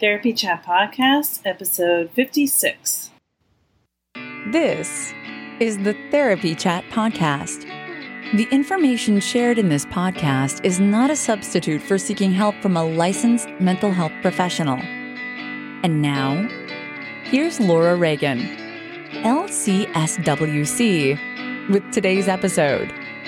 Therapy Chat Podcast, episode 56. This is the Therapy Chat Podcast. The information shared in this podcast is not a substitute for seeking help from a licensed mental health professional. And now, here's Laura Reagan, LCSWC, with today's episode.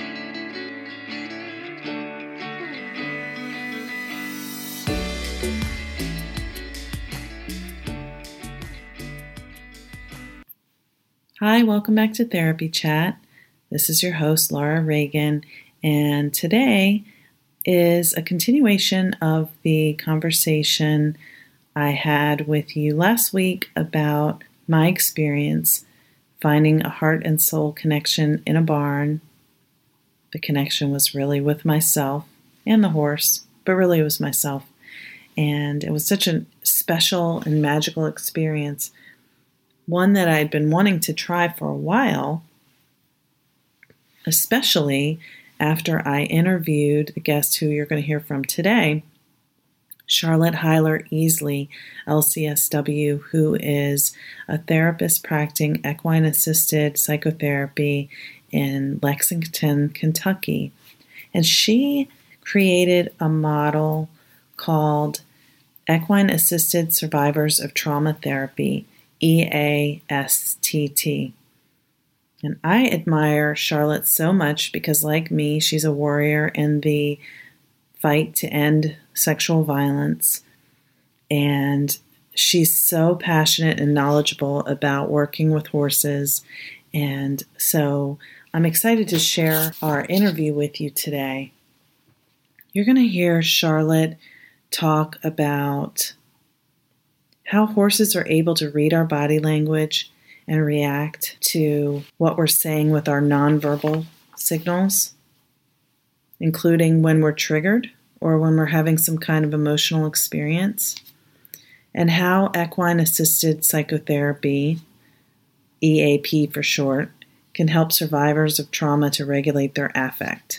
Hi, welcome back to Therapy Chat. This is your host, Laura Reagan, and today is a continuation of the conversation I had with you last week about my experience finding a heart and soul connection in a barn. The connection was really with myself and the horse, but really it was myself. And it was such a special and magical experience. One that I had been wanting to try for a while, especially after I interviewed the guest who you're going to hear from today, Charlotte Heiler-Easley, LCSW, who is a therapist practicing equine-assisted psychotherapy in Lexington, Kentucky. And she created a model called Equine-Assisted Survivors of Trauma Therapy, EASTT. And I admire Charlotte so much because, like me, she's a warrior in the fight to end sexual violence. And she's so passionate and knowledgeable about working with horses. And so I'm excited to share our interview with you today. You're going to hear Charlotte talk about how horses are able to read our body language and react to what we're saying with our nonverbal signals, including when we're triggered or when we're having some kind of emotional experience, and how equine-assisted psychotherapy, EAP for short, can help survivors of trauma to regulate their affect.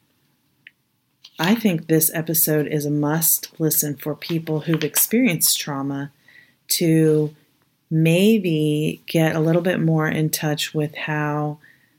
I think this episode is a must listen for people who've experienced trauma to maybe get a little bit more in touch with how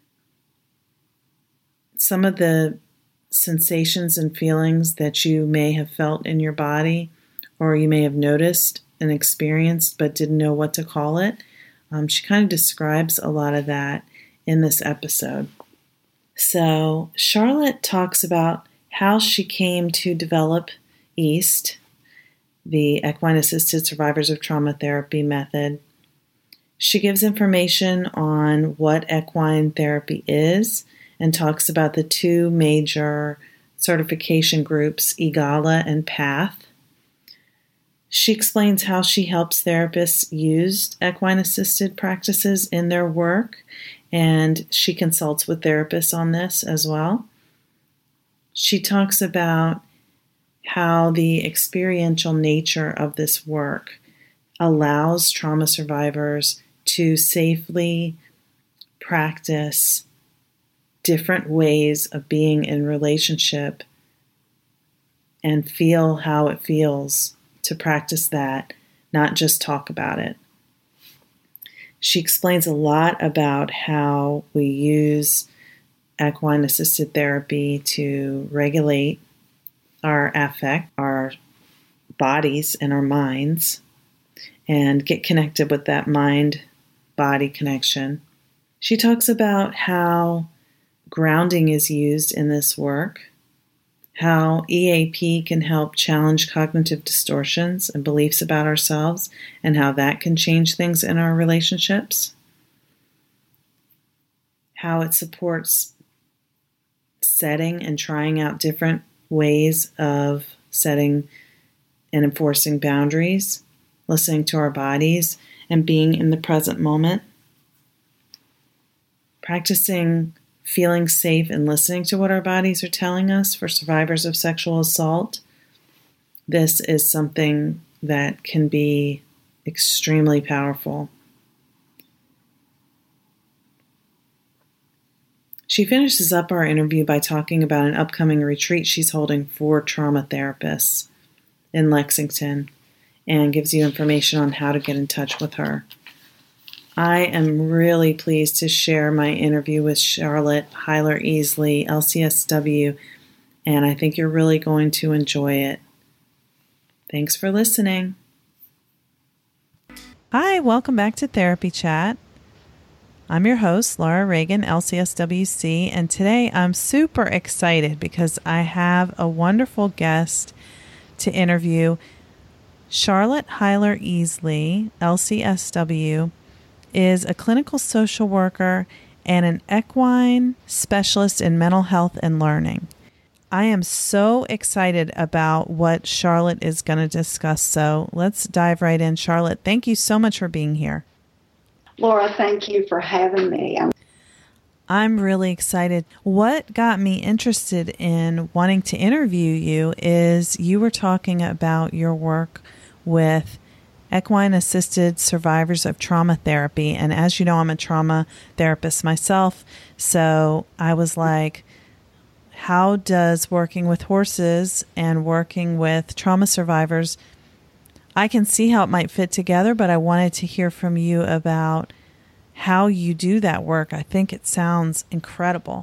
some of the sensations and feelings that you may have felt in your body or you may have noticed and experienced but didn't know what to call it. She kind of describes a lot of that in this episode. So Charlotte talks about how she came to develop EAST, the Equine-Assisted Survivors of Trauma Therapy method. She gives information on what equine therapy is and talks about the two major certification groups, EAGALA and PATH. She explains how she helps therapists use equine-assisted practices in their work, and she consults with therapists on this as well. She talks about how the experiential nature of this work allows trauma survivors to safely practice different ways of being in relationship and feel how it feels to practice that, not just talk about it. She explains a lot about how we use equine-assisted therapy to regulate our affect, our bodies and our minds, and get connected with that mind-body connection. She talks about how grounding is used in this work, how EAP can help challenge cognitive distortions and beliefs about ourselves, and how that can change things in our relationships, how it supports setting and trying out different ways of setting and enforcing boundaries, listening to our bodies, and being in the present moment. Practicing feeling safe and listening to what our bodies are telling us for survivors of sexual assault. This is something that can be extremely powerful. She finishes up our interview by talking about an upcoming retreat she's holding for trauma therapists in Lexington. and gives you information on how to get in touch with her. I am really pleased to share my interview with Charlotte Heiler-Easley, LCSW, and I think you're really going to enjoy it. Thanks for listening. Hi, welcome back to Therapy Chat. I'm your host, Laura Reagan, LCSWC, and today I'm super excited because I have a wonderful guest to interview. Charlotte Heiler-Easley, LCSW, is a clinical social worker and an equine specialist in mental health and learning. I am so excited about what Charlotte is going to discuss, so let's dive right in. Charlotte, thank you so much for being here. Laura, thank you for having me. I'm really excited. What got me interested in wanting to interview you is you were talking about your work with equine-assisted survivors of trauma therapy. And as you know, I'm a trauma therapist myself. So I was like, how does working with horses and working with trauma survivors, I can see how it might fit together, but I wanted to hear from you about how you do that work. I think it sounds incredible.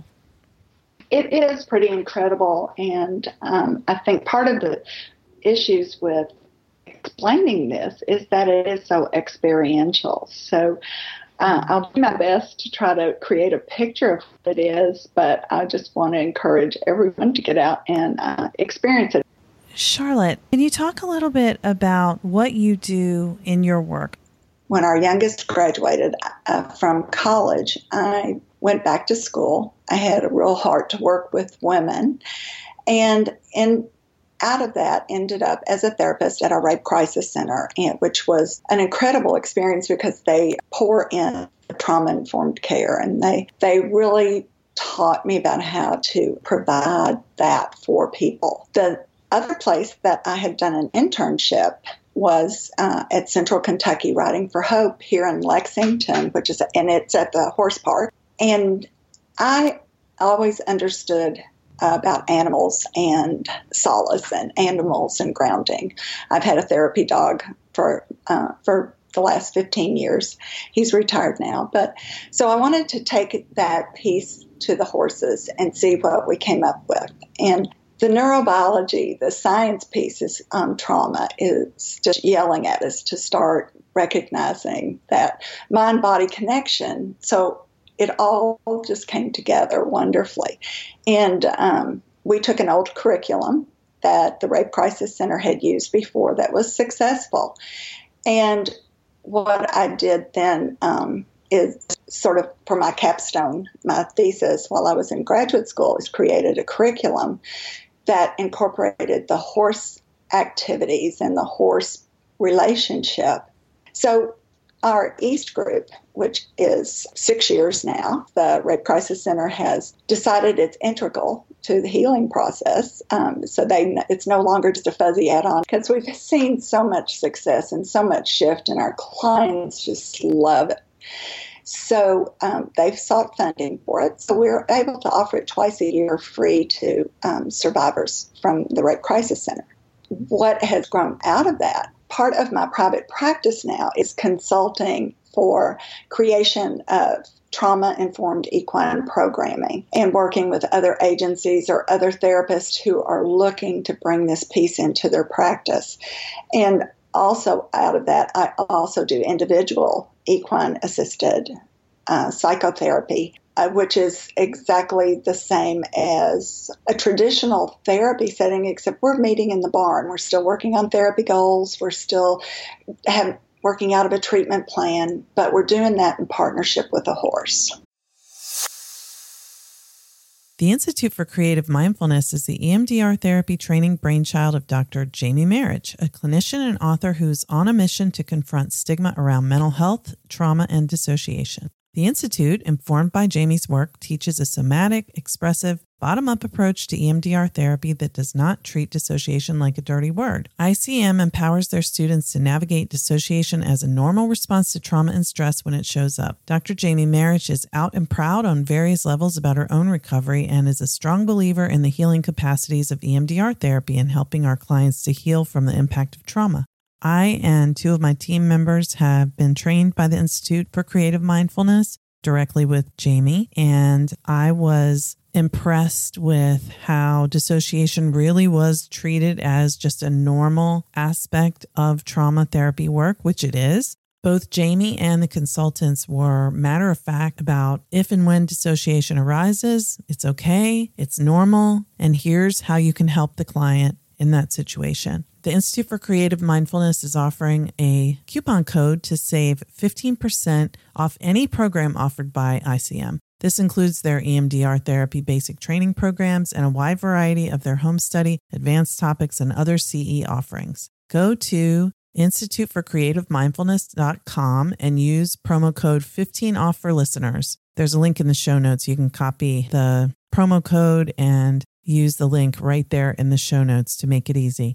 It is pretty incredible. And I think part of the issues with explaining this is that it is so experiential. So I'll do my best to try to create a picture of what it is, but I just want to encourage everyone to get out and experience it. Charlotte, can you talk a little bit about what you do in your work? When our youngest graduated from college, I went back to school. I had a real heart to work with women, and out of that ended up as a therapist at our Rape Crisis Center, which was an incredible experience because they pour in trauma-informed care, and they really taught me about how to provide that for people. The other place that I had done an internship was at Central Kentucky Riding for Hope here in Lexington, and it's at the horse park. And I always understood about animals and solace and animals and grounding. I've had a therapy dog for the last 15 years. He's retired now. So I wanted to take that piece to the horses and see what we came up with. And the neurobiology, the science piece on trauma is just yelling at us to start recognizing that mind-body connection. So it all just came together wonderfully. And we took an old curriculum that the Rape Crisis Center had used before that was successful. And what I did then is sort of for my capstone, my thesis while I was in graduate school, is created a curriculum that incorporated the horse activities and the horse relationship. So our East group, which is 6 years now, the Rape Crisis Center has decided it's integral to the healing process. So it's no longer just a fuzzy add-on, because we've seen so much success and so much shift, and our clients just love it. So they've sought funding for it. So we're able to offer it twice a year free to survivors from the Rape Crisis Center. What has grown out of that? Part of my private practice now is consulting for creation of trauma-informed equine programming and working with other agencies or other therapists who are looking to bring this piece into their practice. And also out of that, I also do individual equine-assisted psychotherapy, which is exactly the same as a traditional therapy setting, except we're meeting in the barn. We're still working on therapy goals. We're still working out of a treatment plan, but we're doing that in partnership with a horse. The Institute for Creative Mindfulness is the EMDR therapy training brainchild of Dr. Jamie Marich, a clinician and author who's on a mission to confront stigma around mental health, trauma, and dissociation. The Institute, informed by Jamie's work, teaches a somatic, expressive, bottom-up approach to EMDR therapy that does not treat dissociation like a dirty word. ICM empowers their students to navigate dissociation as a normal response to trauma and stress when it shows up. Dr. Jamie Marich is out and proud on various levels about her own recovery and is a strong believer in the healing capacities of EMDR therapy and helping our clients to heal from the impact of trauma. I and two of my team members have been trained by the Institute for Creative Mindfulness directly with Jamie, and I was impressed with how dissociation really was treated as just a normal aspect of trauma therapy work, which it is. Both Jamie and the consultants were matter of fact about if and when dissociation arises, it's okay, it's normal, and here's how you can help the client in that situation. The Institute for Creative Mindfulness is offering a coupon code to save 15% off any program offered by ICM. This includes their EMDR therapy basic training programs and a wide variety of their home study, advanced topics, and other CE offerings. Go to instituteforcreativemindfulness.com and use promo code 15OFF for listeners. There's a link in the show notes. You can copy the promo code and use the link right there in the show notes to make it easy.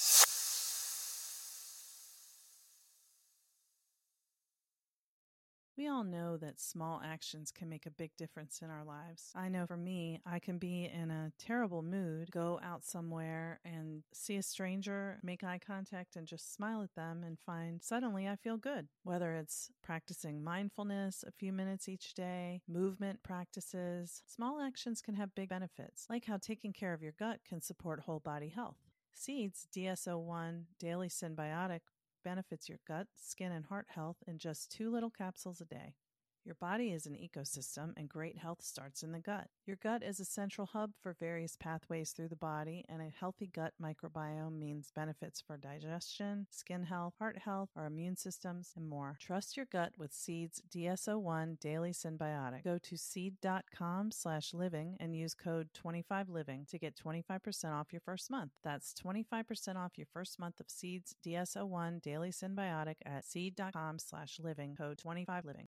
We all know that small actions can make a big difference in our lives. I know for me, I can be in a terrible mood, go out somewhere and see a stranger, make eye contact and just smile at them and find suddenly I feel good. Whether it's practicing mindfulness a few minutes each day, movement practices, small actions can have big benefits, like how taking care of your gut can support whole body health. Seeds DSO1 Daily Synbiotic benefits your gut, skin, and heart health in just 2 little capsules a day. Your body is an ecosystem, and great health starts in the gut. Your gut is a central hub for various pathways through the body, and a healthy gut microbiome means benefits for digestion, skin health, heart health, our immune systems, and more. Trust your gut with Seed's DSO1 Daily Synbiotic. Go to seed.com/living and use code 25living to get 25% off your first month. That's 25% off your first month of Seed's DSO1 Daily Synbiotic at seed.com/living, code 25living.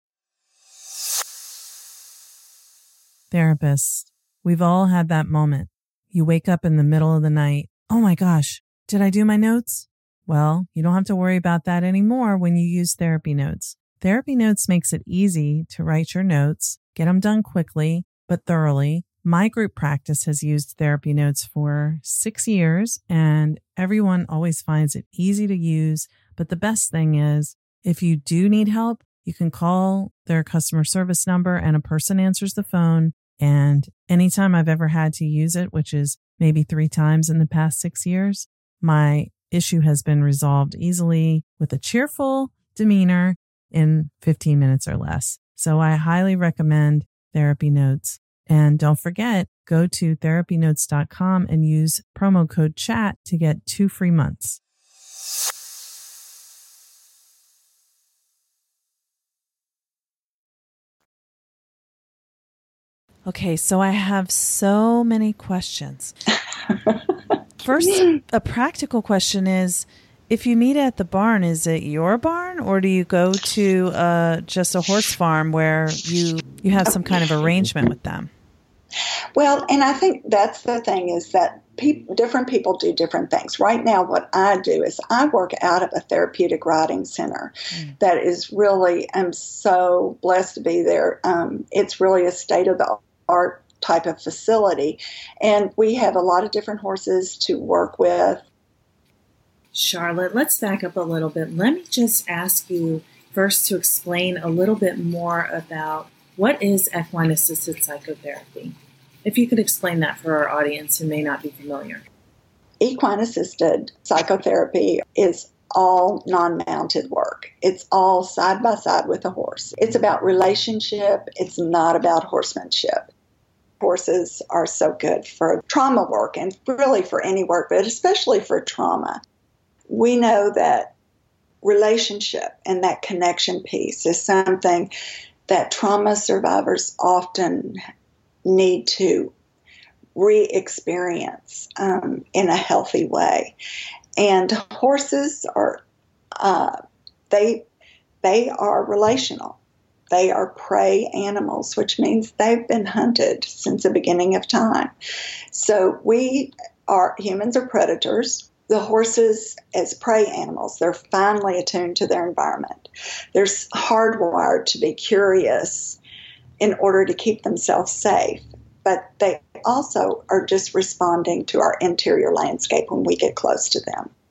Therapists, we've all had that moment. You wake up in the middle of the night. Oh my gosh, did I do my notes? Well, you don't have to worry about that anymore when you use Therapy Notes. Therapy Notes makes it easy to write your notes, get them done quickly, but thoroughly. My group practice has used Therapy Notes for 6 years, and everyone always finds it easy to use. But the best thing is, if you do need help, you can call their customer service number and a person answers the phone. And anytime I've ever had to use it, which is maybe 3 times in the past 6 years, my issue has been resolved easily with a cheerful demeanor in 15 minutes or less. So I highly recommend Therapy Notes. And don't forget, go to therapynotes.com and use promo code CHAT to get 2 free months. Okay, so I have so many questions. First, a practical question is, if you meet at the barn, is it your barn or do you go to just a horse farm where you have some kind of arrangement with them? Well, and I think that's the thing is that different people do different things. Right now, what I do is I work out of a therapeutic riding center that is really, I'm so blessed to be there. It's really a state-of-the-art type of facility, and we have a lot of different horses to work with. Charlotte, let's back up a little bit. Let me just ask you first to explain a little bit more about what is equine-assisted psychotherapy. If you could explain that for our audience who may not be familiar. Equine-assisted psychotherapy is all non-mounted work. It's all side by side with a horse. It's about relationship. It's not about horsemanship. Horses are so good for trauma work and really for any work, but especially for trauma. We know that relationship and that connection piece is something that trauma survivors often need to re-experience in a healthy way. And horses are, they are relational. They are prey animals, which means they've been hunted since the beginning of time. So humans are predators. The horses, as prey animals, they're finely attuned to their environment. They're hardwired to be curious in order to keep themselves safe. But they also are just responding to our interior landscape when we get close to them.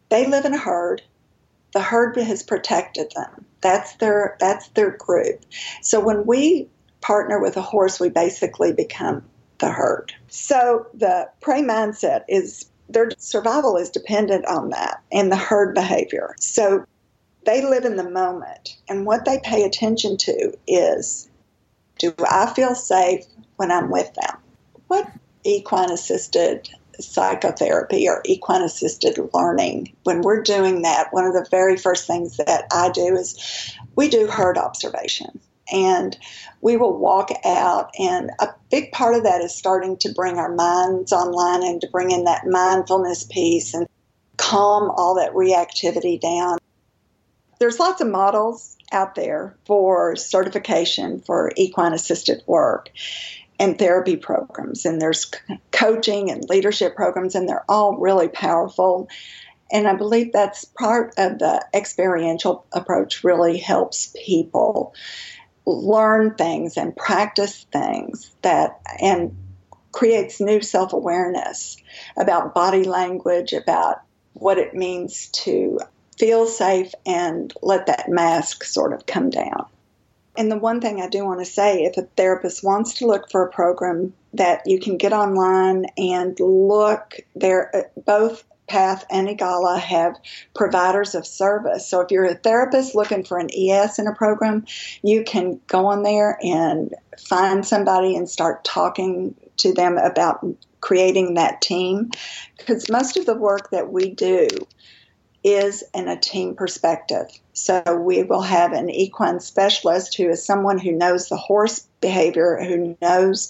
they live in a herd. The herd has protected them. That's their group. So when we partner with a horse, we basically become the herd. So the prey mindset is their survival is dependent on that and the herd behavior. So they live in the moment. And what they pay attention to is, do I feel safe when I'm with them? What equine-assisted psychotherapy or equine-assisted learning, when we're doing that, one of the very first things that I do is we do herd observation. And we will walk out, and a big part of that is starting to bring our minds online and to bring in that mindfulness piece and calm all that reactivity down. There's lots of models out there for certification for equine-assisted work and therapy programs, and there's coaching and leadership programs, and they're all really powerful. And I believe that's part of the experiential approach really helps people learn things and practice things and creates new self-awareness about body language, about what it means to feel safe and let that mask sort of come down. And the one thing I do want to say, if a therapist wants to look for a program that you can get online and look there, both PATH and EAGALA have providers of service. So if you're a therapist looking for an ES in a program, you can go on there and find somebody and start talking to them about creating that team. Because most of the work that we do is in a team perspective. So we will have an equine specialist who is someone who knows the horse behavior, who knows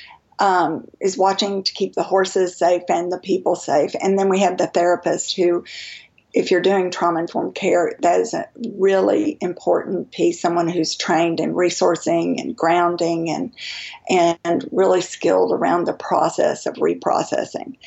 is watching to keep the horses safe and the people safe. And then we have the therapist who, if you're doing trauma-informed care, that is a really important piece, someone who's trained in resourcing and grounding and really skilled around the process of reprocessing.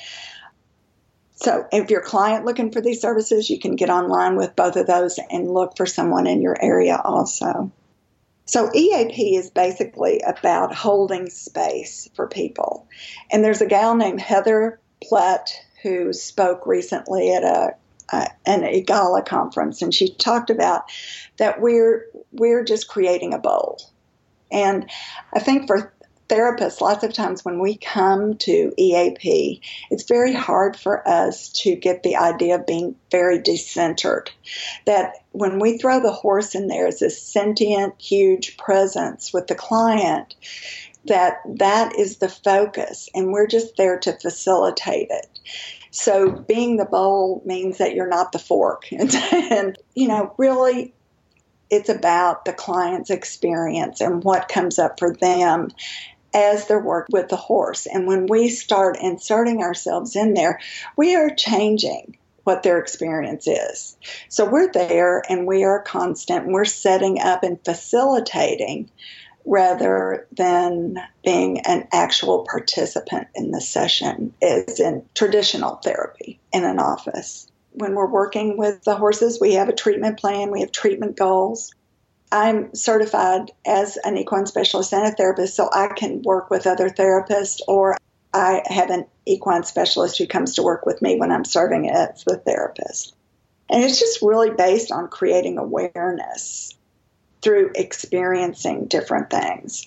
So if you're a client looking for these services, you can get online with both of those and look for someone in your area also. So EAP is basically about holding space for people. And there's a gal named Heather Platt who spoke recently at an EAGALA conference, and she talked about that we're just creating a bowl. And I think for therapists, lots of times when we come to EAP, it's very hard for us to get the idea of being very decentered. That when we throw the horse in there as this sentient, huge presence with the client, that is the focus, and we're just there to facilitate it. So being the bowl means that you're not the fork. And really, it's about the client's experience and what comes up for them as their work with the horse. And when we start inserting ourselves in there, we are changing what their experience is. So we're there and we are constant, and we're setting up and facilitating rather than being an actual participant in the session as in traditional therapy in an office. When we're working with the horses, we have a treatment plan, we have treatment goals. I'm certified as an equine specialist and a therapist, so I can work with other therapists, or I have an equine specialist who comes to work with me when I'm serving as the therapist. And it's just really based on creating awareness through experiencing different things.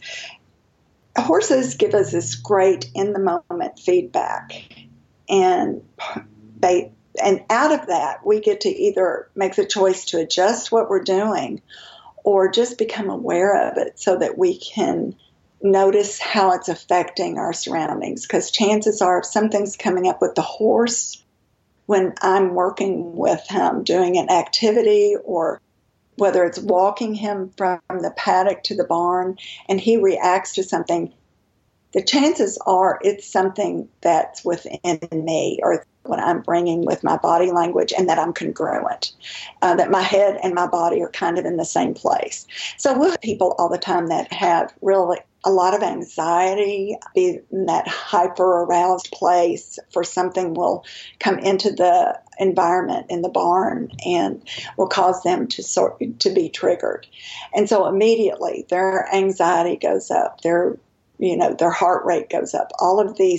Horses give us this great in-the-moment feedback, and out of that, we get to either make the choice to adjust what we're doing or just become aware of it so that we can notice how it's affecting our surroundings. Because chances are, if something's coming up with the horse when I'm working with him doing an activity, or whether it's walking him from the paddock to the barn and he reacts to something, the chances are it's something that's within me or what I'm bringing with my body language, and that I'm congruent, that my head and my body are kind of in the same place. So we'll have people all the time that have really a lot of anxiety, be in that hyper-aroused place for something will come into the environment in the barn and will cause them to be triggered. And so immediately their anxiety goes up, their heart rate goes up. All of these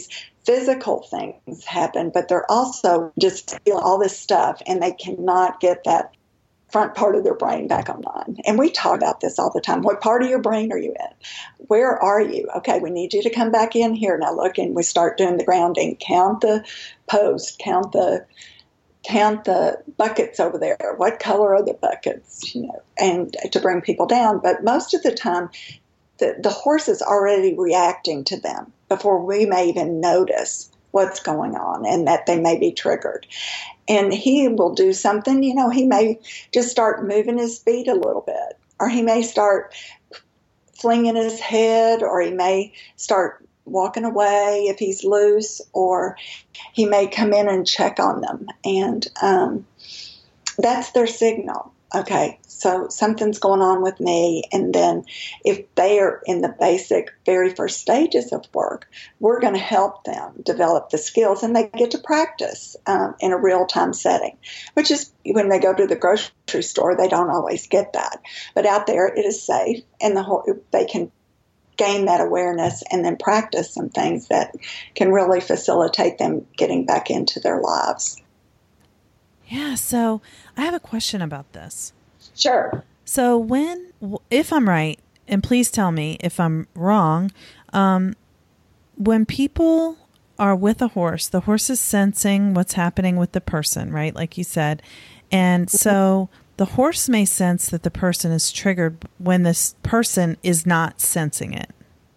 physical things happen, but they're also just feeling all this stuff, and they cannot get that front part of their brain back online. And we talk about this all the time. What part of your brain are you in? Where are you? Okay, we need you to come back in here. Now look, and we start doing the grounding. Count the posts, count the buckets over there. What color are the buckets? And to bring people down. But most of the time, the horse is already reacting to them before we may even notice what's going on and that they may be triggered. And he will do something, he may just start moving his feet a little bit, or he may start flinging his head, or he may start walking away if he's loose, or he may come in and check on them. And that's their signal. Okay, so something's going on with me. And then if they are in the basic, very first stages of work, we're going to help them develop the skills, and they get to practice in a real-time setting, which is when they go to the grocery store, they don't always get that. But out there, it is safe, and they can gain that awareness and then practice some things that can really facilitate them getting back into their lives. Yeah, so I have a question about this. Sure. So if I'm right, and please tell me if I'm wrong, when people are with a horse, the horse is sensing what's happening with the person, right? Like you said. And so the horse may sense that the person is triggered when this person is not sensing it.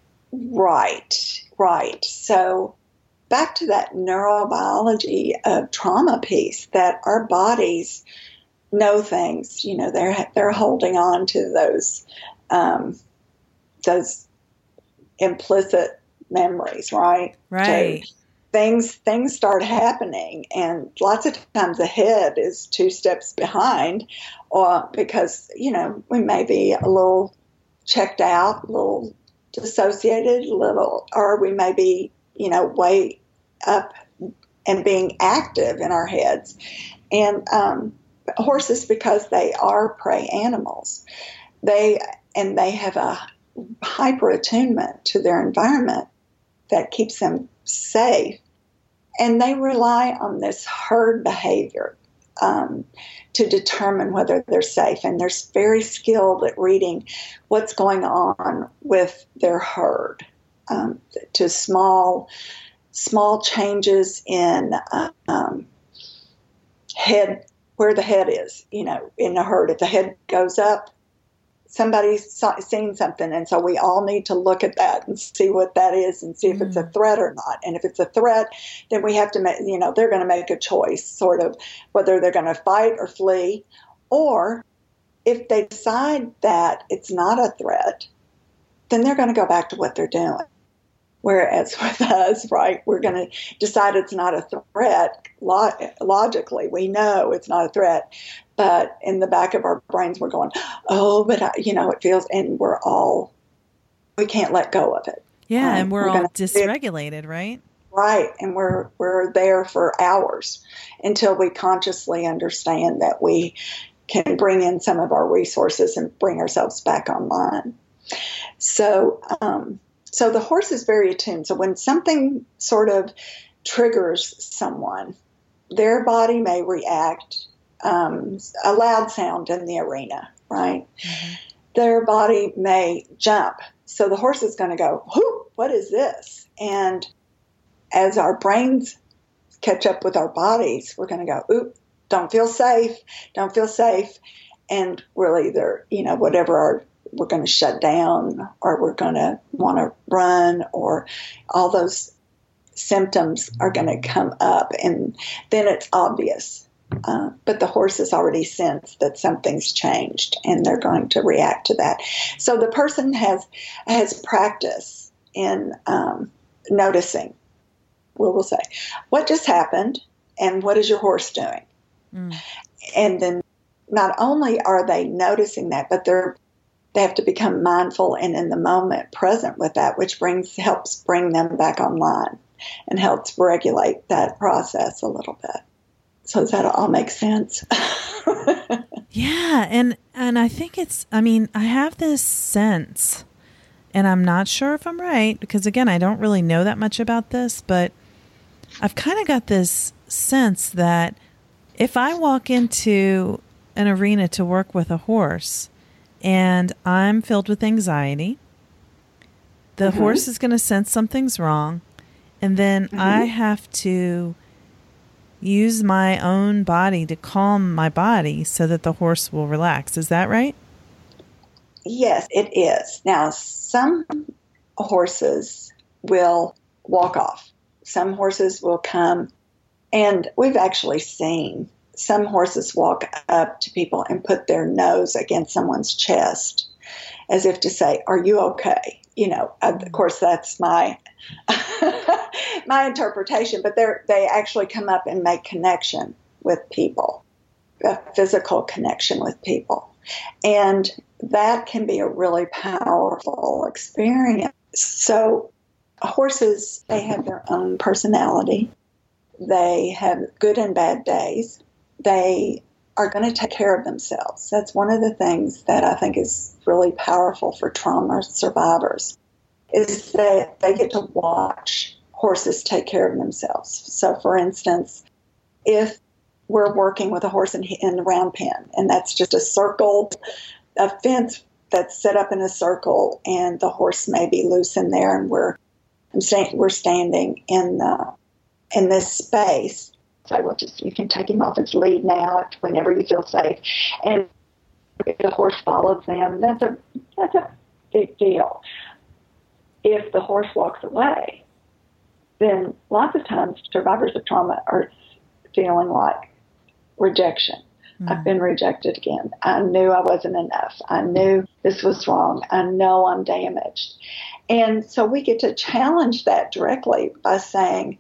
Right. So back to that neurobiology of trauma piece, that our bodies know things. They're holding on to those implicit memories, right? Right. So things start happening, and lots of times the head is 2 steps behind, or because we may be a little checked out, a little dissociated, or we may be way up and being active in our heads. And horses, because they are prey animals, they have a hyper attunement to their environment that keeps them safe, and they rely on this herd behavior to determine whether they're safe. And they're very skilled at reading what's going on with their herd, to small changes in head, where the head is, in the herd. If the head goes up, somebody's seen something, and so we all need to look at that and see what that is and see if it's a threat or not. And if it's a threat, then we have to make, they're going to make a choice, sort of, whether they're going to fight or flee, or if they decide that it's not a threat, then they're going to go back to what they're doing. Whereas with us, right, we're going to decide it's not a threat. Logically, we know it's not a threat. But in the back of our brains, we're going, oh, but it feels, and we can't let go of it. Yeah, and we're all dysregulated, right? Right, and we're there for hours until we consciously understand that we can bring in some of our resources and bring ourselves back online. So the horse is very attuned. So when something sort of triggers someone, their body may react. A loud sound in the arena, right? Mm-hmm. Their body may jump. So the horse is going to go, whoo, what is this? And as our brains catch up with our bodies, we're going to go, oop, don't feel safe. And we're either, we're going to shut down, or we're going to want to run, or all those symptoms are going to come up, and then it's obvious. But the horse has already sensed that something's changed, and they're going to react to that. So the person has practice in noticing. We'll say, what just happened, and what is your horse doing? Mm. And then not only are they noticing that, but they have to become mindful and in the moment present with that, which helps bring them back online and helps regulate that process a little bit. So does that all make sense? Yeah. And I think I have this sense, and I'm not sure if I'm right, because again, I don't really know that much about this, but I've kind of got this sense that if I walk into an arena to work with a horse and I'm filled with anxiety, the horse is going to sense something's wrong, and then I have to use my own body to calm my body so that the horse will relax. Is that right? Yes, it is. Now, some horses will walk off. Some horses will come, and we've actually seen some horses walk up to people and put their nose against someone's chest as if to say, "Are you okay?" You know, of course, that's my my interpretation, but they actually come up and make connection with people, a physical connection with people. And that can be a really powerful experience. So horses, they have their own personality. They have good and bad days. They are going to take care of themselves. That's one of the things that I think is really powerful for trauma survivors, is that they get to watch horses take care of themselves. So, for instance, if we're working with a horse in the round pen, and that's just a fence that's set up in a circle, and the horse may be loose in there, and we're standing in this space. So you can take him off his lead now whenever you feel safe. And if the horse follows them, that's a big deal. If the horse walks away, then lots of times survivors of trauma are feeling like rejection. I've been rejected again. I knew I wasn't enough. I knew this was wrong. I know I'm damaged. And so we get to challenge that directly by saying,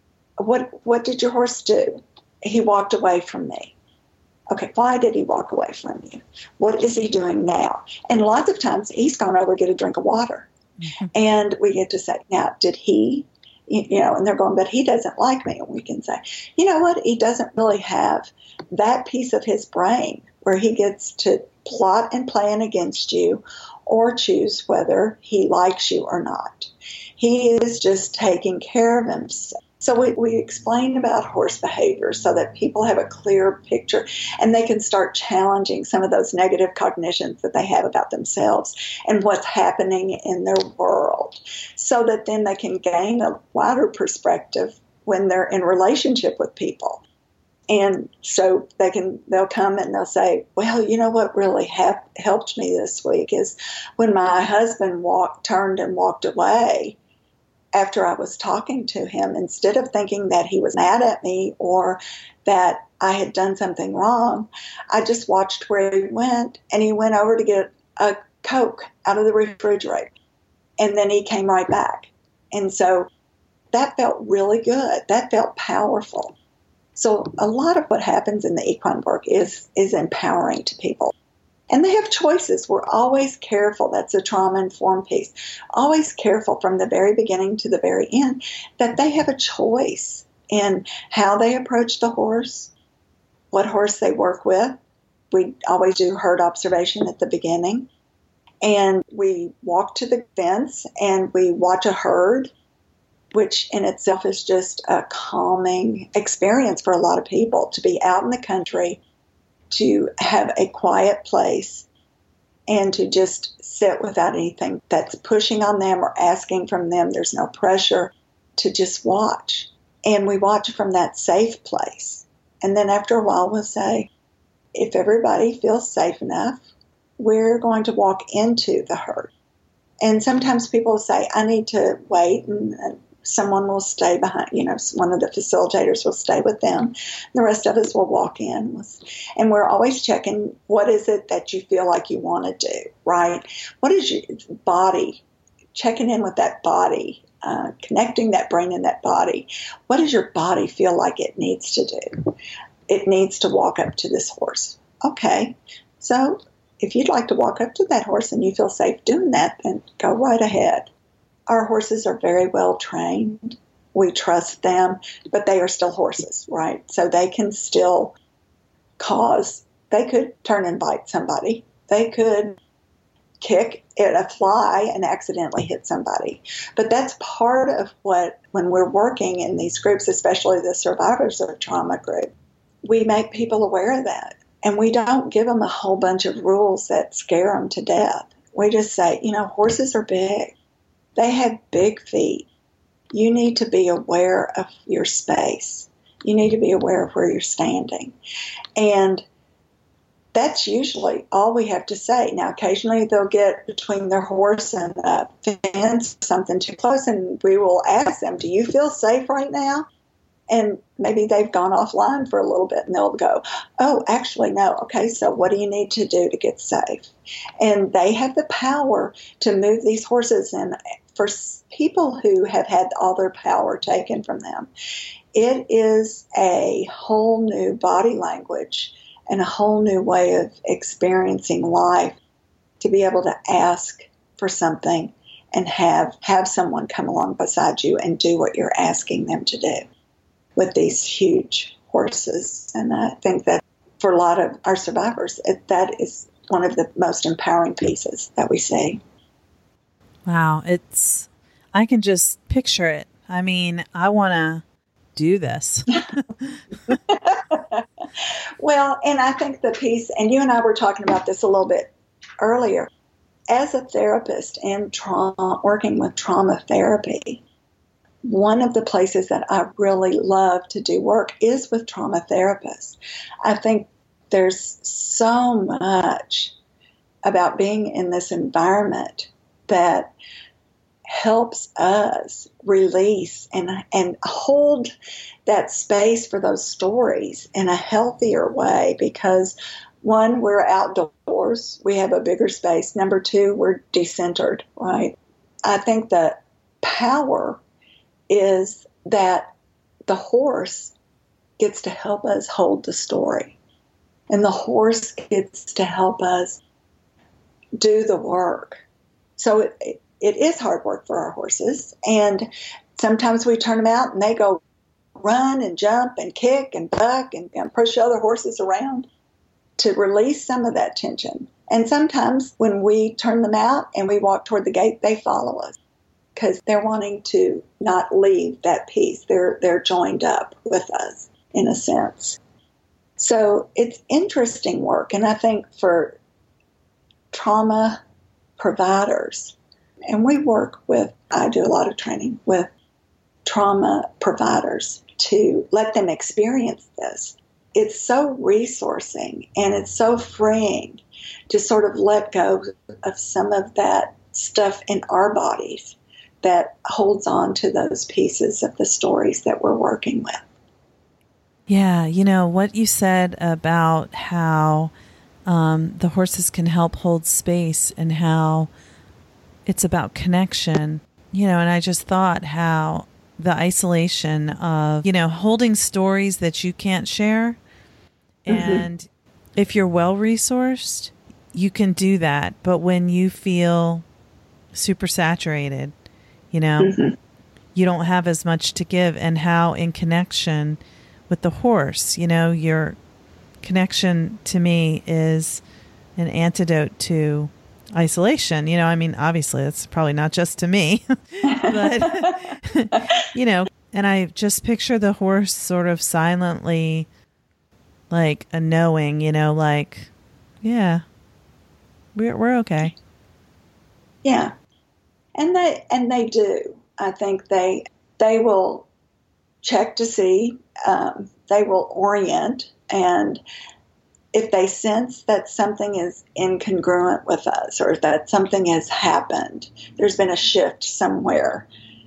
what did your horse do? He walked away from me. Okay, why did he walk away from you? What is he doing now? And lots of times he's gone over to get a drink of water. And we get to say, now, did he, and they're going, but he doesn't like me. And we can say, you know what? He doesn't really have that piece of his brain where he gets to plot and plan against you or choose whether he likes you or not. He is just taking care of himself. So we explain about horse behavior so that people have a clear picture and they can start challenging some of those negative cognitions that they have about themselves and what's happening in their world, so that then they can gain a wider perspective when they're in relationship with people. And so they'll come and they'll say, well, you know what really helped me this week is when my husband turned and walked away after I was talking to him, instead of thinking that he was mad at me or that I had done something wrong, I just watched where he went, and he went over to get a Coke out of the refrigerator. And then he came right back. And so that felt really good. That felt powerful. So a lot of what happens in the equine work is empowering to people. And they have choices. We're always careful. That's a trauma-informed piece. Always careful from the very beginning to the very end that they have a choice in how they approach the horse, what horse they work with. We always do herd observation at the beginning. And we walk to the fence and we watch a herd, which in itself is just a calming experience for a lot of people, to be out in the country, to have a quiet place, and to just sit without anything that's pushing on them or asking from them. There's no pressure, to just watch. And we watch from that safe place. And then after a while, we'll say, if everybody feels safe enough, we're going to walk into the herd. And sometimes people say, I need to wait, and someone will stay behind, one of the facilitators will stay with them. The rest of us will walk in. And we're always checking, what is it that you feel like you want to do, right? What is your body? Checking in with that body, connecting that brain and that body. What does your body feel like it needs to do? It needs to walk up to this horse. Okay, so if you'd like to walk up to that horse and you feel safe doing that, then go right ahead. Our horses are very well trained. We trust them, but they are still horses, right? So they can still they could turn and bite somebody. They could kick at a fly and accidentally hit somebody. But that's part of what, when we're working in these groups, especially the survivors of trauma group, we make people aware of that. And we don't give them a whole bunch of rules that scare them to death. We just say, horses are big. They have big feet. You need to be aware of your space. You need to be aware of where you're standing. And that's usually all we have to say. Now, occasionally they'll get between their horse and a fence, something too close, and we will ask them, do you feel safe right now? And maybe they've gone offline for a little bit, and they'll go, oh, actually, no. Okay, so what do you need to do to get safe? And they have the power to move these horses. And for people who have had all their power taken from them, it is a whole new body language and a whole new way of experiencing life to be able to ask for something and have someone come along beside you and do what you're asking them to do with these huge horses. And I think that for a lot of our survivors, that is one of the most empowering pieces that we see. Wow. I can just picture it. I mean, I want to do this. Well, and I think the piece, and you and I were talking about this a little bit earlier, as a therapist in trauma, working with trauma therapy, one of the places that I really love to do work is with trauma therapists. I think there's so much about being in this environment that helps us release and hold that space for those stories in a healthier way, because one, we're outdoors, we have a bigger space. Number two, we're decentered, right? I think the power is that the horse gets to help us hold the story, and the horse gets to help us do the work. So it is hard work for our horses, and sometimes we turn them out and they go run and jump and kick and buck and push other horses around to release some of that tension. And sometimes when we turn them out and we walk toward the gate, they follow us because they're wanting to not leave that piece. They're joined up with us in a sense. So it's interesting work. And I think for trauma providers, and I do a lot of training with trauma providers to let them experience this. It's so resourcing and it's so freeing to sort of let go of some of that stuff in our bodies that holds on to those pieces of the stories that we're working with. Yeah, what you said about how the horses can help hold space and how it's about connection, and I just thought how the isolation of, holding stories that you can't share. And if you're well-resourced, you can do that. But when you feel super saturated, you don't have as much to give. And how in connection with the horse, your connection to me is an antidote to isolation. Obviously that's probably not just to me, but, and I just picture the horse sort of silently, like a knowing, yeah, we're okay. Yeah. And they do. I think they will check to see, they will orient, and if they sense that something is incongruent with us or that something has happened, there's been a shift somewhere.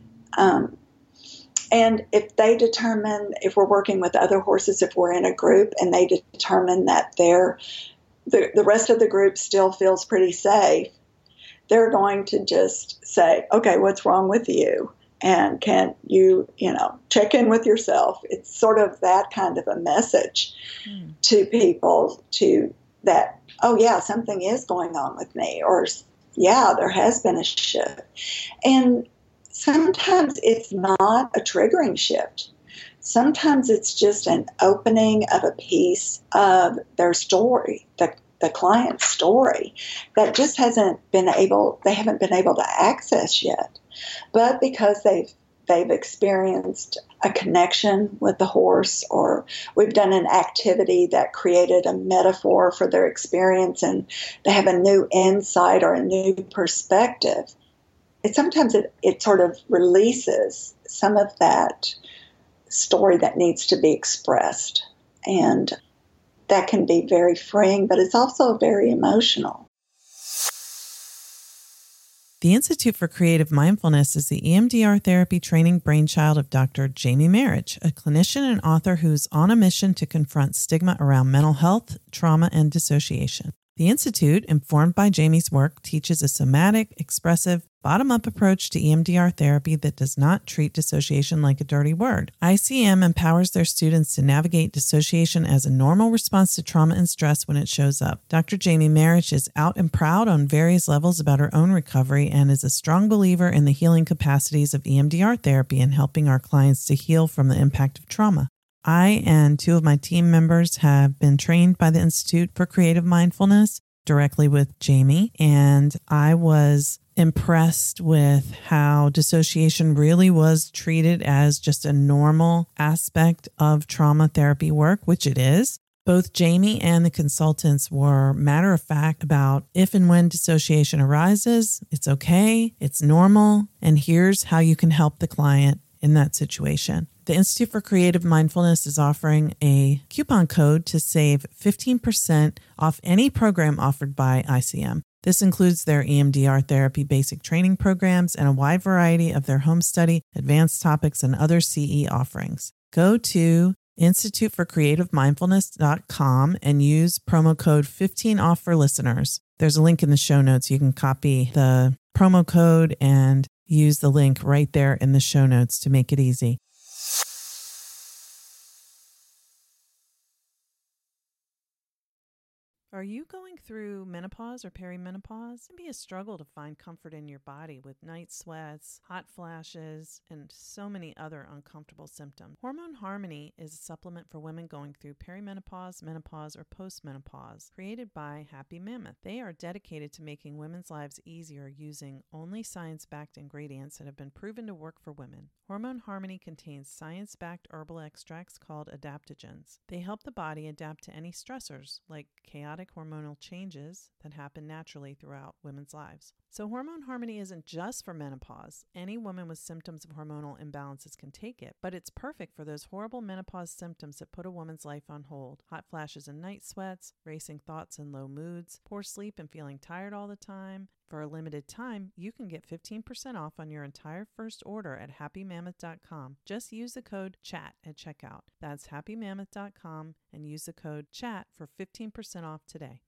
And if they determine, if we're working with other horses, if we're in a group and they determine that the rest of the group still feels pretty safe, they're going to just say, okay, what's wrong with you? And can you, check in with yourself? It's sort of that kind of a message to people to that, oh yeah, something is going on with me, or yeah, there has been a shift. And sometimes it's not a triggering shift. Sometimes it's just an opening of a piece of their story, the client's story that just they haven't been able to access yet. But because they've experienced a connection with the horse, or we've done an activity that created a metaphor for their experience, and they have a new insight or a new perspective, sometimes it sort of releases some of that story that needs to be expressed. And that can be very freeing, but it's also very emotional. The Institute for Creative Mindfulness is the EMDR therapy training brainchild of Dr. Jamie Marich, a clinician and author who's on a mission to confront stigma around mental health, trauma, and dissociation. The Institute, informed by Jamie's work, teaches a somatic, expressive, bottom-up approach to EMDR therapy that does not treat dissociation like a dirty word. ICM empowers their students to navigate dissociation as a normal response to trauma and stress when it shows up. Dr. Jamie Marich is out and proud on various levels about her own recovery and is a strong believer in the healing capacities of EMDR therapy and helping our clients to heal from the impact of trauma. I and two of my team members have been trained by the Institute for Creative Mindfulness directly with Jamie, and I was impressed with how dissociation really was treated as just a normal aspect of trauma therapy work, which it is. Both Jamie and the consultants were matter of fact about if and when dissociation arises, it's okay, it's normal, and here's how you can help the client in that situation. The Institute for Creative Mindfulness is offering a coupon code to save 15% off any program offered by ICM. This includes their EMDR therapy basic training programs and a wide variety of their home study, advanced topics, and other CE offerings. Go to instituteforcreativemindfulness.com and use promo code 15OFF for listeners. There's a link in the show notes. You can copy the promo code and use the link right there in the show notes to make it easy. Are you going through menopause or perimenopause? It can be a struggle to find comfort in your body with night sweats, hot flashes, and so many other uncomfortable symptoms. Hormone Harmony is a supplement for women going through perimenopause, menopause, or postmenopause, created by Happy Mammoth. They are dedicated to making women's lives easier using only science-backed ingredients that have been proven to work for women. Hormone Harmony contains science-backed herbal extracts called adaptogens. They help the body adapt to any stressors, like chaotic hormonal changes that happen naturally throughout women's lives. So Hormone Harmony isn't just for menopause. Any woman with symptoms of hormonal imbalances can take it, but it's perfect for those horrible menopause symptoms that put a woman's life on hold. Hot flashes and night sweats, racing thoughts and low moods, poor sleep and feeling tired all the time. For a limited time, you can get 15% off on your entire first order at happymammoth.com. Just use the code CHAT at checkout. That's happymammoth.com and use the code CHAT for 15% off today.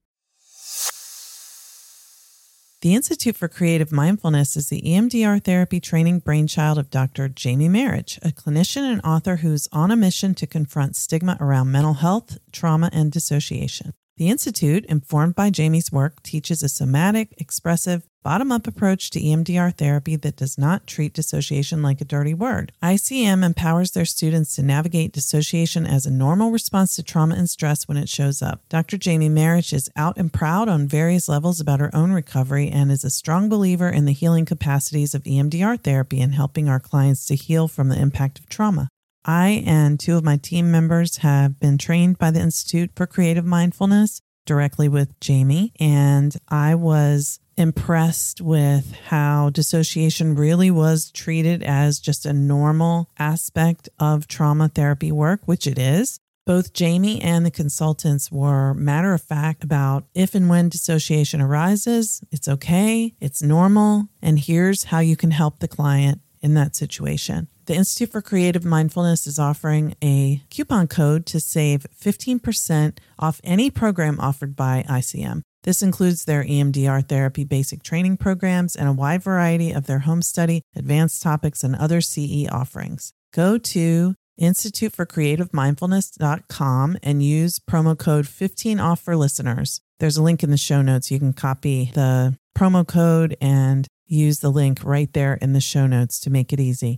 The Institute for Creative Mindfulness is the EMDR therapy training brainchild of Dr. Jamie Marich, a clinician and author who's on a mission to confront stigma around mental health, trauma, and dissociation. The Institute, informed by Jamie's work, teaches a somatic, expressive, bottom-up approach to EMDR therapy that does not treat dissociation like a dirty word. ICM empowers their students to navigate dissociation as a normal response to trauma and stress when it shows up. Dr. Jamie Marich is out and proud on various levels about her own recovery and is a strong believer in the healing capacities of EMDR therapy and helping our clients to heal from the impact of trauma. I and two of my team members have been trained by the Institute for Creative Mindfulness directly with Jamie, and I was impressed with how dissociation really was treated as just a normal aspect of trauma therapy work, which it is. Both Jamie and the consultants were matter of fact about if and when dissociation arises, it's okay, it's normal, and here's how you can help the client in that situation. The Institute for Creative Mindfulness is offering a coupon code to save 15% off any program offered by ICM. This includes their EMDR therapy basic training programs and a wide variety of their home study, advanced topics, and other CE offerings. Go to instituteforcreativemindfulness.com and use promo code 15OFF for listeners. There's a link in the show notes. You can copy the promo code and use the link right there in the show notes to make it easy.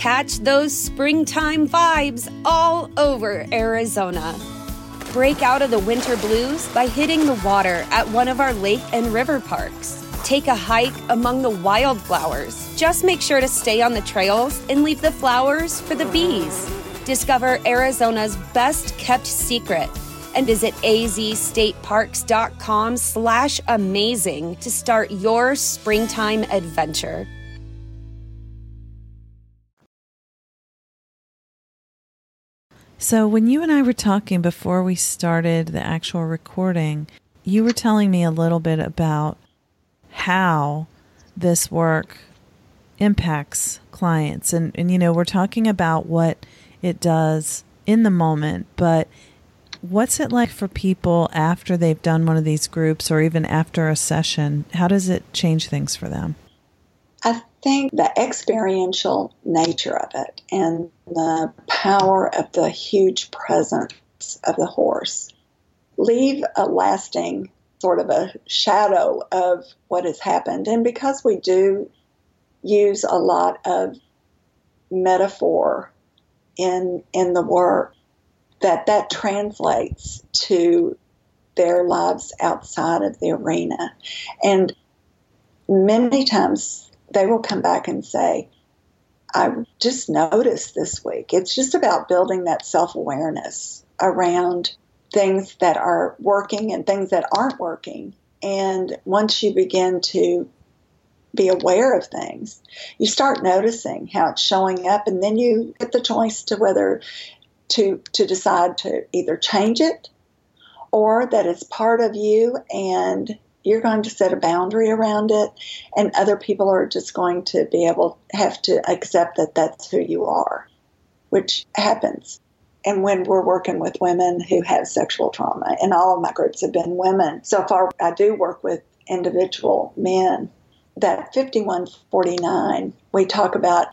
Catch those springtime vibes all over Arizona. Break out of the winter blues by hitting the water at one of our lake and river parks. Take a hike among the wildflowers. Just make sure to stay on the trails and leave the flowers for the bees. Discover Arizona's best kept secret and visit azstateparks.com/amazing to start your springtime adventure. So when you and I were talking before we started the actual recording, you were telling me a little bit about how this work impacts clients. And you know, we're talking about what it does in the moment, but what's it like for people after they've done one of these groups or even after a session? How does it change things for them? I think the experiential nature of it and the power of the huge presence of the horse leave a lasting sort of a shadow of what has happened. And because we do use a lot of metaphor in the work, that translates to their lives outside of the arena. And many times they will come back and say, I just noticed this week. It's just about building that self-awareness around things that are working and things that aren't working. And once you begin to be aware of things, you start noticing how it's showing up, and then you get the choice to whether to decide to either change it or that it's part of you and you're going to set a boundary around it, and other people are just going to have to accept that that's who you are, which happens. And when we're working with women who have sexual trauma, and all of my groups have been women, so far I do work with individual men, that 51-49, we talk about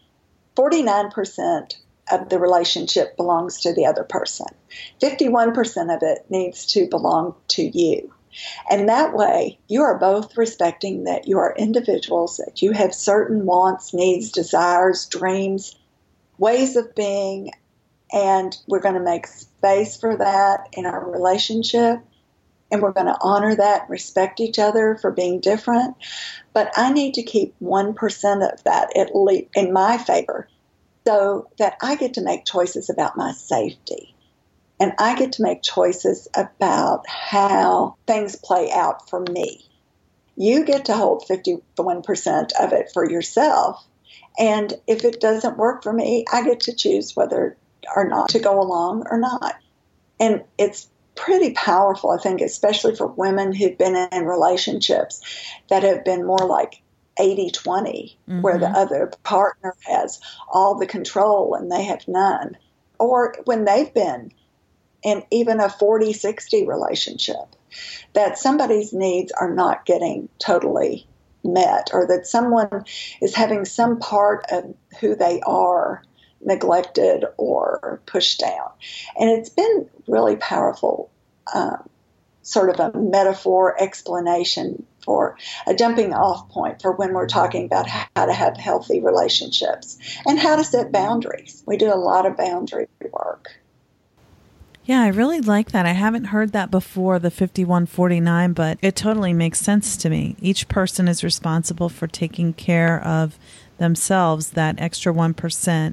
49% of the relationship belongs to the other person. 51% of it needs to belong to you. And that way, you are both respecting that you are individuals, that you have certain wants, needs, desires, dreams, ways of being, and we're going to make space for that in our relationship, and we're going to honor that, respect each other for being different. But I need to keep 1% of that at least in my favor so that I get to make choices about my safety. And I get to make choices about how things play out for me. You get to hold 51% of it for yourself. And if it doesn't work for me, I get to choose whether or not to go along or not. And it's pretty powerful, I think, especially for women who've been in relationships that have been more like 80-20, where the other partner has all the control and they have none. Or when they've been in even a 40-60 relationship, that somebody's needs are not getting totally met, or that someone is having some part of who they are neglected or pushed down. And it's been really powerful, sort of a metaphor explanation for a jumping off point for when we're talking about how to have healthy relationships and how to set boundaries. We do a lot of boundary work. Yeah, I really like that. I haven't heard that before, the 51-49, but it totally makes sense to me. Each person is responsible for taking care of themselves, that extra 1%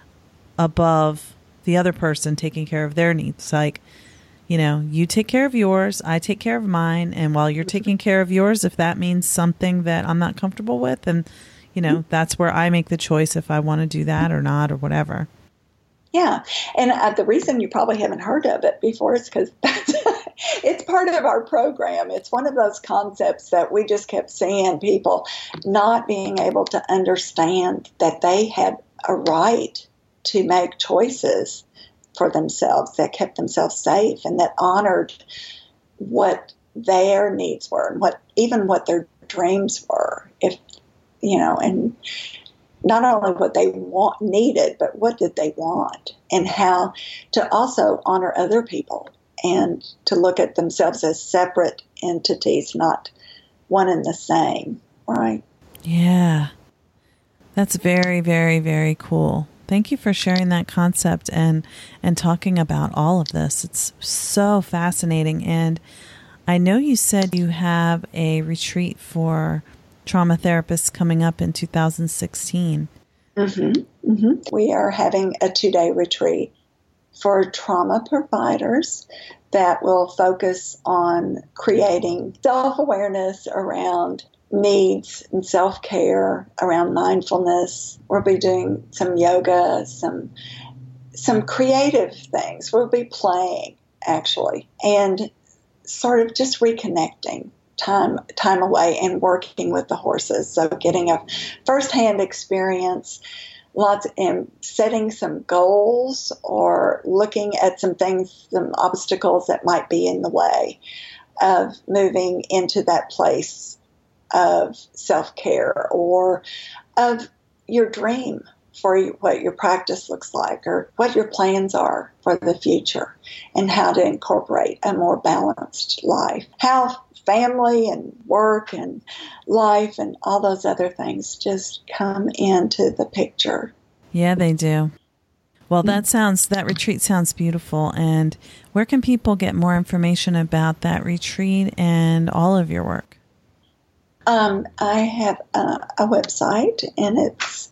above the other person taking care of their needs. Like, you know, you take care of yours, I take care of mine, and while you're taking care of yours, if that means something that I'm not comfortable with, then, you know, that's where I make the choice if I want to do that or not or whatever. Yeah, and the reason you probably haven't heard of it before is because it's part of our program. It's one of those concepts that we just kept seeing people not being able to understand that they had a right to make choices for themselves that kept themselves safe and that honored what their needs were and even what their dreams were. If you know, and not only what they needed, but what did they want, and how to also honor other people and to look at themselves as separate entities, not one and the same, right? Yeah. That's very, very, very cool. Thank you for sharing that concept and talking about all of this. It's so fascinating. And I know you said you have a retreat for trauma therapists coming up in 2016. We are having a 2-day retreat for trauma providers that will focus on creating self-awareness around needs and self-care, around mindfulness. We'll be doing some yoga, some creative things. We'll be playing, actually, and sort of just reconnecting time away and working with the horses. So getting a firsthand experience, and setting some goals or looking at some things, some obstacles that might be in the way of moving into that place of self-care or of your dream for what your practice looks like or what your plans are for the future and how to incorporate a more balanced life. How family and work and life and all those other things just come into the picture. Yeah, they do. Well, that retreat sounds beautiful. And where can people get more information about that retreat and all of your work? I have a website, and it's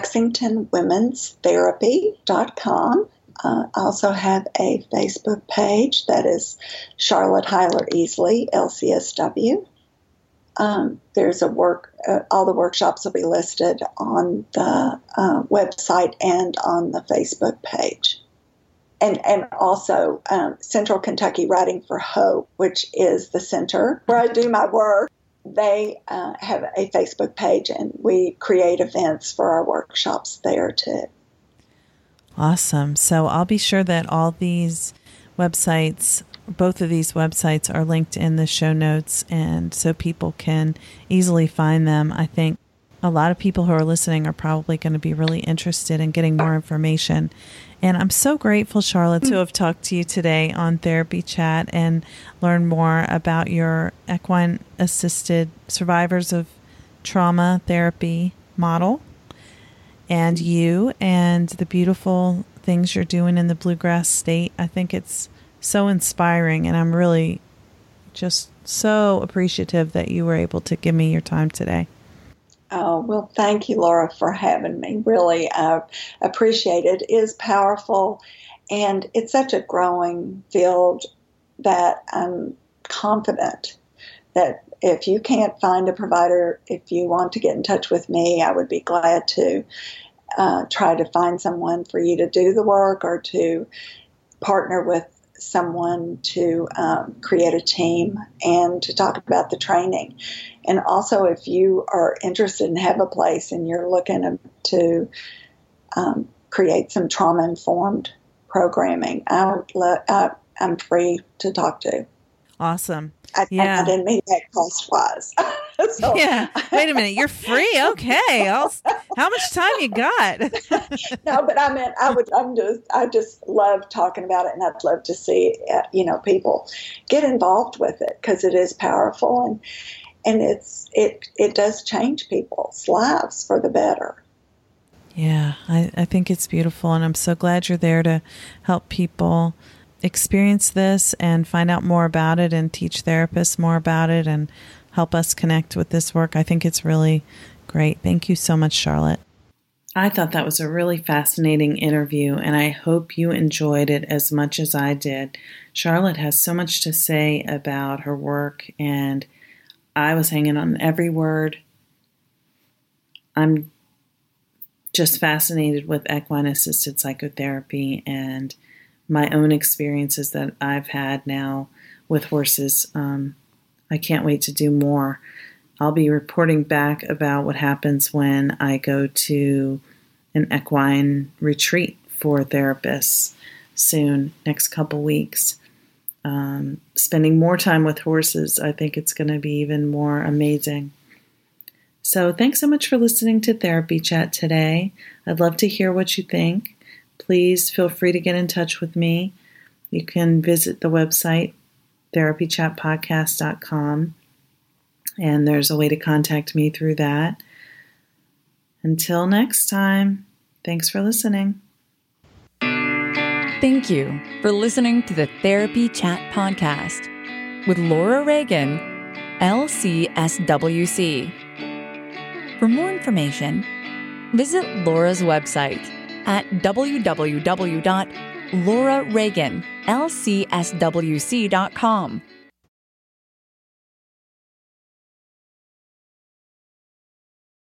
LexingtonWomen'sTherapy.com. I also have a Facebook page that is Charlotte Heiler Easley, LCSW. There's all the workshops will be listed on the website and on the Facebook page. And also Central Kentucky Riding for Hope, which is the center where I do my work. They have a Facebook page, and we create events for our workshops there too. Awesome. So I'll be sure that all these websites, both of these websites, are linked in the show notes, and so people can easily find them. I think a lot of people who are listening are probably going to be really interested in getting more information. And I'm so grateful, Charlotte, to have talked to you today on Therapy Chat and learn more about your equine-assisted survivors of trauma therapy model and you and the beautiful things you're doing in the Bluegrass State. I think it's so inspiring, and I'm really just so appreciative that you were able to give me your time today. Oh, well, thank you, Laura, for having me. Really, I appreciate it. It is powerful, and it's such a growing field that I'm confident that if you can't find a provider, if you want to get in touch with me, I would be glad to try to find someone for you to do the work or to partner with someone to create a team and to talk about the training. And also, if you are interested and have a place and you're looking to create some trauma-informed programming, I'm free to talk to. Awesome. I didn't mean that cost-wise. So, yeah. Wait a minute. You're free? Okay. How much time you got? No, but I meant I just love talking about it, and I'd love to see people get involved with it because it is powerful and it does change people's lives for the better. Yeah, I think it's beautiful, and I'm so glad you're there to help people experience this and find out more about it and teach therapists more about it and help us connect with this work. I think it's really great. Thank you so much, Charlotte. I thought that was a really fascinating interview, and I hope you enjoyed it as much as I did. Charlotte has so much to say about her work, and I was hanging on every word. I'm just fascinated with equine-assisted psychotherapy and my own experiences that I've had now with horses. I can't wait to do more. I'll be reporting back about what happens when I go to an equine retreat for therapists soon, next couple weeks. Spending more time with horses, I think it's going to be even more amazing. So thanks so much for listening to Therapy Chat today. I'd love to hear what you think. Please feel free to get in touch with me. You can visit the website, therapychatpodcast.com, and there's a way to contact me through that. Until next time, Thanks for listening. Thank you for listening to the Therapy Chat Podcast with Laura Reagan, LCSWC. For more information, visit Laura's website at www.laurareaganlcswc.com.